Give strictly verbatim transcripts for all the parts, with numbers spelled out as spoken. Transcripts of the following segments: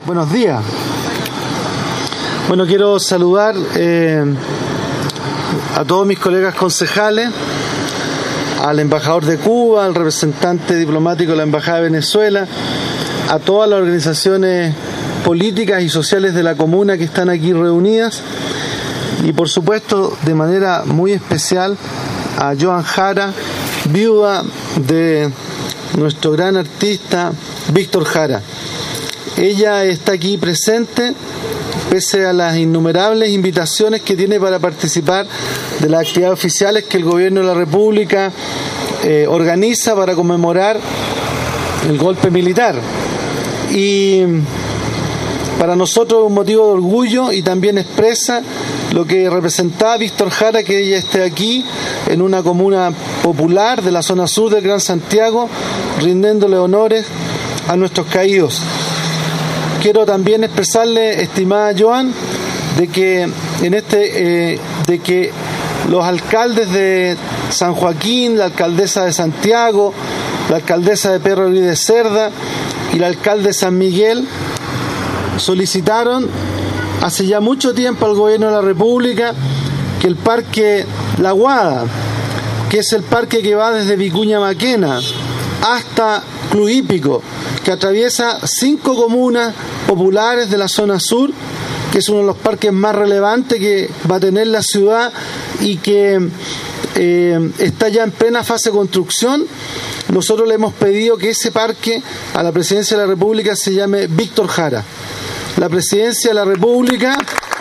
Buenos días. Bueno, quiero saludar eh, a todos mis colegas concejales, al embajador de Cuba, al representante diplomático de la Embajada de Venezuela, a todas las organizaciones políticas y sociales de la comuna que están aquí reunidas y, por supuesto, de manera muy especial a Joan Jara, viuda de nuestro gran artista Víctor Jara. Ella está aquí presente pese a las innumerables invitaciones que tiene para participar de las actividades oficiales que el Gobierno de la República eh, organiza para conmemorar el golpe militar. Y para nosotros es un motivo de orgullo y también expresa lo que representaba Víctor Jara, que ella esté aquí en una comuna popular de la zona sur del Gran Santiago, rindiéndole honores a nuestros caídos. Quiero también expresarle, estimada Joan, de que en este, eh, de que los alcaldes de San Joaquín, la alcaldesa de Santiago, la alcaldesa de Perro de Cerda y el alcalde de San Miguel solicitaron hace ya mucho tiempo al Gobierno de la República que el Parque La Guada, que es el parque que va desde Vicuña Maquena hasta Club Hípico, que atraviesa cinco comunas populares de la zona sur, que es uno de los parques más relevantes que va a tener la ciudad y que eh, está ya en plena fase de construcción. Nosotros le hemos pedido que ese parque a la Presidencia de la República se llame Víctor Jara. La Presidencia de la República,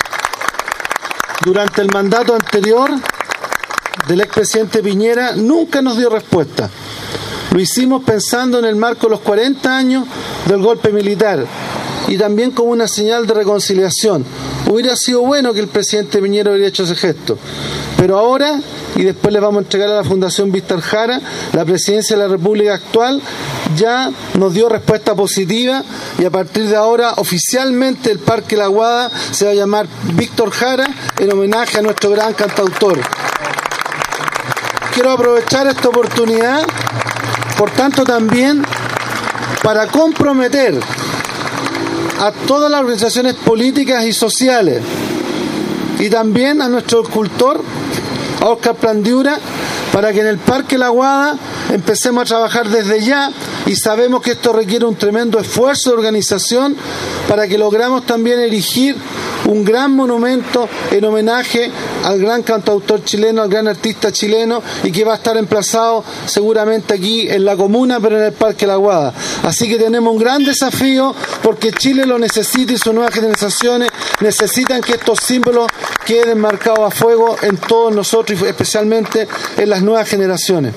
durante el mandato anterior del expresidente Piñera, nunca nos dio respuesta. Lo hicimos pensando en el marco de los cuarenta años del golpe militar y también como una señal de reconciliación. Hubiera sido bueno que el presidente Piñera hubiera hecho ese gesto, pero ahora, y después les vamos a entregar a la Fundación Víctor Jara, la Presidencia de la República actual ya nos dio respuesta positiva y a partir de ahora oficialmente el Parque La Guada se va a llamar Víctor Jara en homenaje a nuestro gran cantautor. Quiero aprovechar esta oportunidad, por tanto, también para comprometer a todas las organizaciones políticas y sociales y también a nuestro escultor, a Óscar Plandiura, para que en el Parque La Guada empecemos a trabajar desde ya, y sabemos que esto requiere un tremendo esfuerzo de organización para que logramos también erigir un gran monumento en homenaje al gran cantautor chileno, al gran artista chileno, y que va a estar emplazado seguramente aquí en la comuna, pero en el Parque La Guada. Así que tenemos un gran desafío porque Chile lo necesita y sus nuevas generaciones necesitan que estos símbolos queden marcados a fuego en todos nosotros y especialmente en las nuevas generaciones.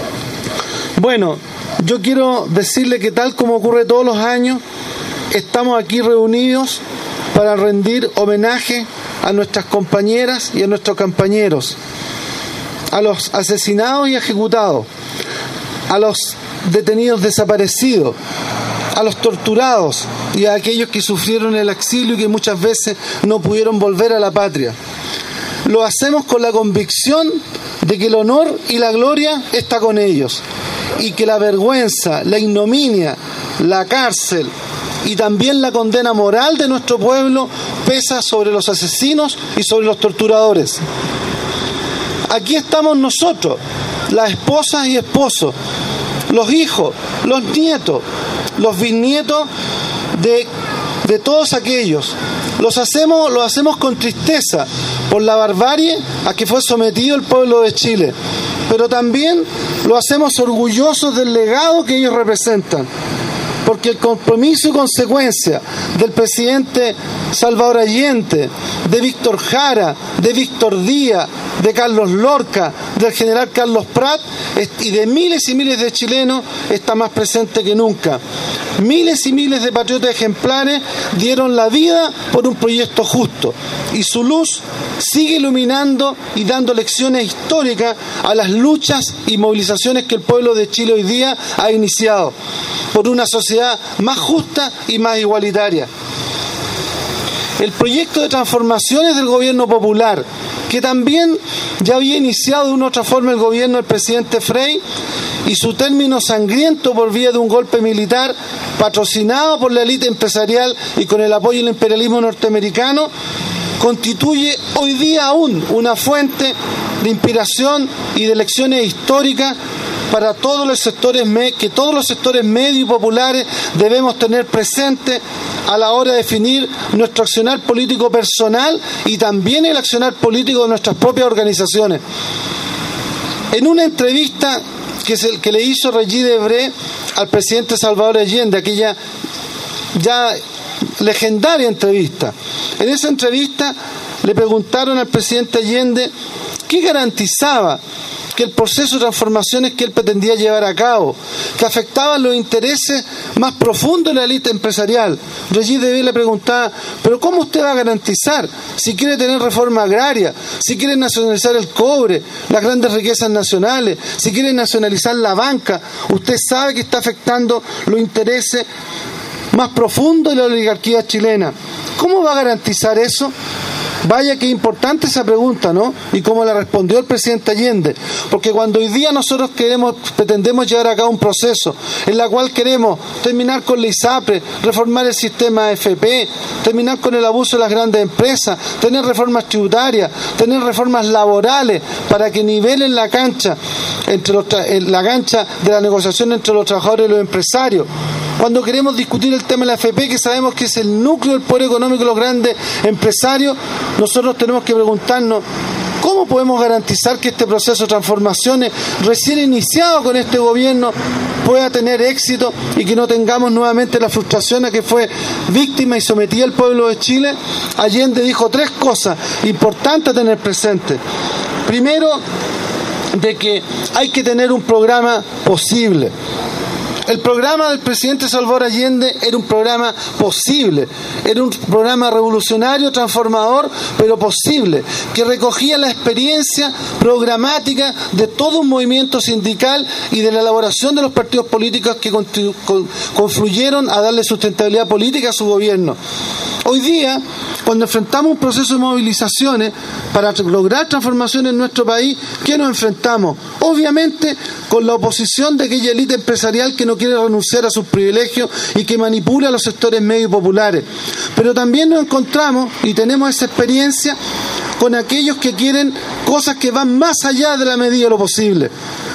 Bueno, yo quiero decirle que tal como ocurre todos los años, estamos aquí reunidos para rendir homenaje a nuestras compañeras y a nuestros compañeros, a los asesinados y ejecutados, a los detenidos desaparecidos, a los torturados y a aquellos que sufrieron el exilio y que muchas veces no pudieron volver a la patria. Lo hacemos con la convicción de que el honor y la gloria está con ellos y que la vergüenza, la ignominia, la cárcel y también la condena moral de nuestro pueblo pesa sobre los asesinos y sobre los torturadores. Aquí estamos nosotros, las esposas y esposos, los hijos, los nietos, los bisnietos de, de todos aquellos. Los hacemos, lo hacemos con tristeza por la barbarie a que fue sometido el pueblo de Chile, pero también lo hacemos orgullosos del legado que ellos representan, porque el compromiso y consecuencia del presidente Salvador Allende, de Víctor Jara, de Víctor Díaz, de Carlos Lorca, del general Carlos Prat y de miles y miles de chilenos está más presente que nunca. Miles y miles de patriotas ejemplares dieron la vida por un proyecto justo y su luz sigue iluminando y dando lecciones históricas a las luchas y movilizaciones que el pueblo de Chile hoy día ha iniciado por una sociedad más justa y más igualitaria. El proyecto de transformaciones del gobierno popular, que también ya había iniciado de una otra forma el gobierno del presidente Frei, y su término sangriento por vía de un golpe militar patrocinado por la élite empresarial y con el apoyo del imperialismo norteamericano, constituye hoy día aún una fuente de inspiración y de lecciones históricas para todos los sectores que todos los sectores medios y populares debemos tener presente a la hora de definir nuestro accionar político personal y también el accionar político de nuestras propias organizaciones. En una entrevista que, es el que le hizo Regis Debray al presidente Salvador Allende, aquella ya legendaria entrevista, en esa entrevista le preguntaron al presidente Allende qué garantizaba que el proceso de transformaciones que él pretendía llevar a cabo, que afectaban los intereses más profundos de la élite empresarial. Regis Debray le preguntaba, pero ¿cómo usted va a garantizar si quiere tener reforma agraria, si quiere nacionalizar el cobre, las grandes riquezas nacionales, si quiere nacionalizar la banca? Usted sabe que está afectando los intereses más profundos de la oligarquía chilena. ¿Cómo va a garantizar eso? Vaya que importante esa pregunta, ¿no? Y cómo la respondió el presidente Allende, porque cuando hoy día nosotros queremos, pretendemos llevar a cabo un proceso en la cual queremos terminar con la ISAPRE, reformar el sistema A F P, terminar con el abuso de las grandes empresas, tener reformas tributarias, tener reformas laborales para que nivelen la cancha entre los la cancha de la negociación entre los trabajadores y los empresarios. Cuando queremos discutir el tema de la A F P, que sabemos que es el núcleo del poder económico de los grandes empresarios, nosotros tenemos que preguntarnos ¿cómo podemos garantizar que este proceso de transformaciones recién iniciado con este gobierno pueda tener éxito y que no tengamos nuevamente la frustración a que fue víctima y sometida el pueblo de Chile? Allende dijo tres cosas importantes a tener presente. Primero, de que hay que tener un programa posible. El programa del presidente Salvador Allende era un programa posible, era un programa revolucionario, transformador, pero posible, que recogía la experiencia programática de todo un movimiento sindical y de la elaboración de los partidos políticos que confluyeron a darle sustentabilidad política a su gobierno. Hoy día, cuando enfrentamos un proceso de movilizaciones para lograr transformaciones en nuestro país, ¿qué nos enfrentamos? Obviamente con la oposición de aquella élite empresarial que no quiere renunciar a sus privilegios y que manipula a los sectores medios populares. Pero también nos encontramos, y tenemos esa experiencia, con aquellos que quieren cosas que van más allá de la medida de lo posible.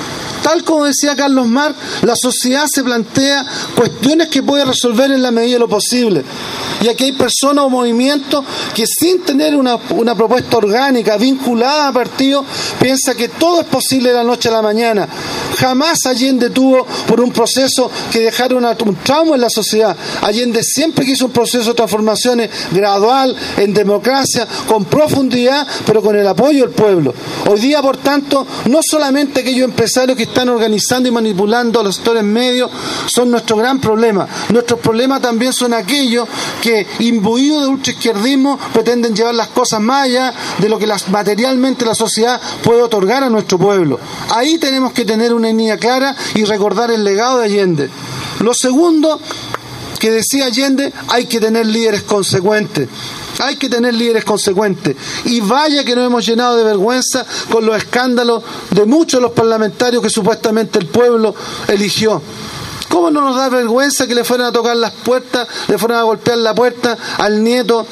Tal como decía Carlos Marx, la sociedad se plantea cuestiones que puede resolver en la medida de lo posible. Y aquí hay personas o movimientos que sin tener una, una propuesta orgánica vinculada a partidos, piensa que todo es posible de la noche a la mañana. Jamás Allende tuvo por un proceso que dejara una, un trauma en la sociedad. Allende siempre quiso un proceso de transformaciones gradual, en democracia, con profundidad, pero con el apoyo del pueblo. Hoy día, por tanto, no solamente aquellos empresarios que están organizando y manipulando a los sectores medios son nuestro gran problema. Nuestros problemas también son aquellos que, imbuidos de ultraizquierdismo, pretenden llevar las cosas más allá de lo que las, materialmente la sociedad puede otorgar a nuestro pueblo. Ahí tenemos que tener una línea clara y recordar el legado de Allende. Lo segundo que decía Allende, hay que tener líderes consecuentes. Hay que tener líderes consecuentes. Y vaya que nos hemos llenado de vergüenza con los escándalos de muchos de los parlamentarios que supuestamente el pueblo eligió. ¿Cómo no nos da vergüenza que le fueran a tocar las puertas, le fueran a golpear la puerta al nieto,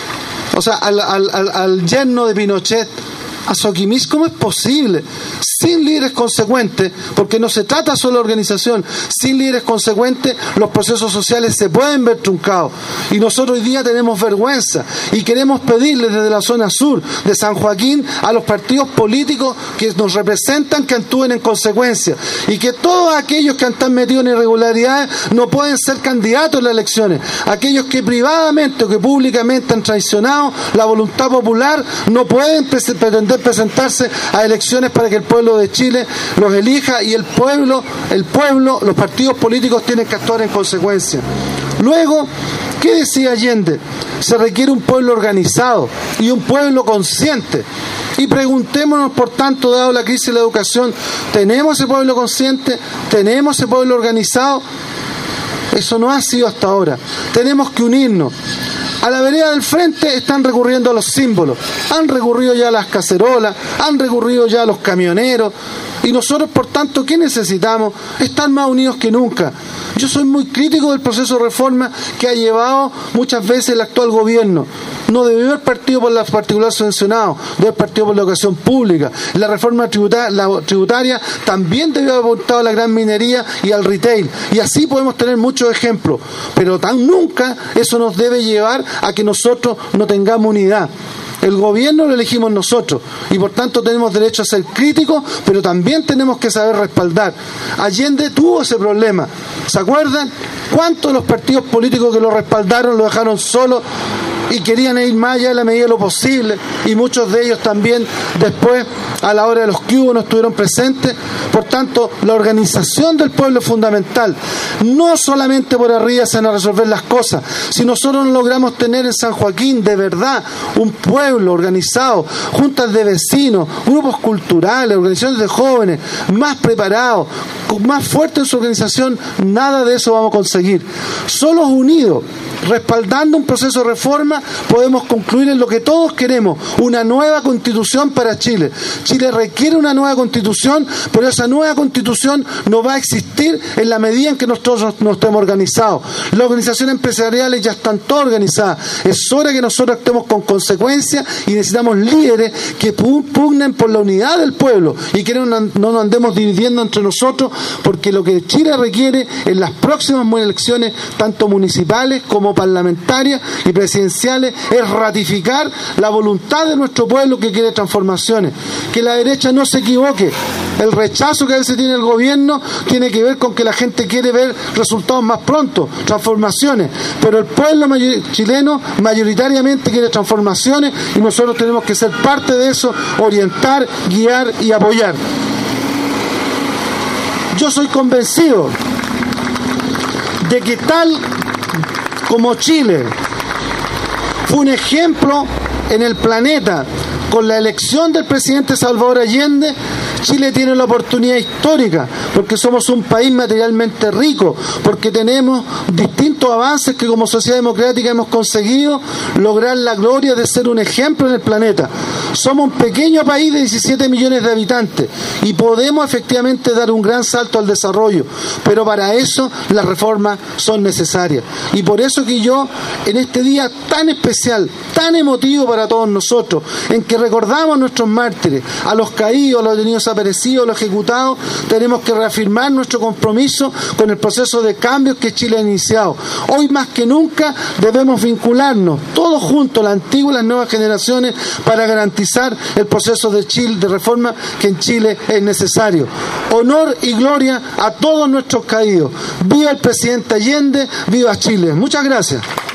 o sea, al, al, al, al yerno de Pinochet, a Soquimich? ¿Cómo es posible? Sin líderes consecuentes, porque no se trata solo de organización, sin líderes consecuentes los procesos sociales se pueden ver truncados. Y nosotros hoy día tenemos vergüenza y queremos pedirle desde la zona sur de San Joaquín a los partidos políticos que nos representan que actúen en consecuencia y que todos aquellos que están metidos en irregularidades no pueden ser candidatos en las elecciones. Aquellos que privadamente o que públicamente han traicionado la voluntad popular no pueden pretender presentarse a elecciones para que el pueblo de Chile los elija, y el pueblo, el pueblo, los partidos políticos tienen que actuar en consecuencia. Luego, ¿qué decía Allende? Se requiere un pueblo organizado y un pueblo consciente. Y preguntémonos, por tanto, dado la crisis de la educación, ¿tenemos ese pueblo consciente? ¿Tenemos ese pueblo organizado? Eso no ha sido hasta ahora. Tenemos que unirnos. A la vereda del frente están recurriendo a los símbolos, han recurrido ya a las cacerolas, han recurrido ya a los camioneros, Y nosotros, por tanto, ¿qué necesitamos? Estar más unidos que nunca. Yo soy muy crítico del proceso de reforma que ha llevado muchas veces el actual gobierno. No debió haber partido por la particular subvencionado, debe haber partido por la educación pública. La reforma tributa- la tributaria también debió haber apuntado a la gran minería y al retail. Y así podemos tener muchos ejemplos. Pero tan nunca eso nos debe llevar a que nosotros no tengamos unidad. El gobierno lo elegimos nosotros y por tanto tenemos derecho a ser críticos, pero también tenemos que saber respaldar. Allende tuvo ese problema. ¿Se acuerdan? ¿Cuántos de los partidos políticos que lo respaldaron lo dejaron solo y querían ir más allá de la medida de lo posible? Y muchos de ellos también después, a la hora de los que hubo, no estuvieron presentes. Por tanto, la organización del pueblo es fundamental. No solamente por arriba se van a resolver las cosas. Si nosotros no logramos tener en San Joaquín de verdad un pueblo organizado, juntas de vecinos, grupos culturales, organizaciones de jóvenes, más preparados, más fuertes en su organización, nada de eso vamos a conseguir. Solos unidos, respaldando un proceso de reforma, podemos concluir en lo que todos queremos, una nueva constitución para Chile. Chile requiere una nueva constitución, pero esa nueva constitución no va a existir en la medida en que nosotros no estemos organizados. Las organizaciones empresariales ya están todas organizadas. Es hora que nosotros actuemos con consecuencia y necesitamos líderes que pugnen por la unidad del pueblo y que no, no nos andemos dividiendo entre nosotros, porque lo que Chile requiere en las próximas elecciones, tanto municipales como parlamentarias y presidenciales, es ratificar la voluntad de nuestro pueblo que quiere transformaciones. Que la derecha no se equivoque. El rechazo que a veces tiene el gobierno tiene que ver con que la gente quiere ver resultados más pronto, transformaciones, pero el pueblo mayor, chileno mayoritariamente quiere transformaciones y nosotros tenemos que ser parte de eso, orientar, guiar y apoyar. Yo soy convencido de que tal como Chile fue un ejemplo en el planeta con la elección del presidente Salvador Allende, Chile tiene la oportunidad histórica, porque somos un país materialmente rico, porque tenemos distintos avances que como sociedad democrática hemos conseguido lograr la gloria de ser un ejemplo en el planeta. Somos un pequeño país de diecisiete millones de habitantes y podemos efectivamente dar un gran salto al desarrollo, pero para eso las reformas son necesarias. Y por eso que yo, en este día tan especial, tan emotivo para todos nosotros, en que recordamos a nuestros mártires, a los caídos, a los detenidos desaparecidos, a los ejecutados, tenemos que reafirmar nuestro compromiso con el proceso de cambios que Chile ha iniciado. Hoy más que nunca debemos vincularnos todos juntos, la antigua y las nuevas generaciones, para garantizar el proceso de Chile, de reforma que en Chile es necesario. Honor y gloria a todos nuestros caídos. Viva el presidente Allende, viva Chile. Muchas gracias.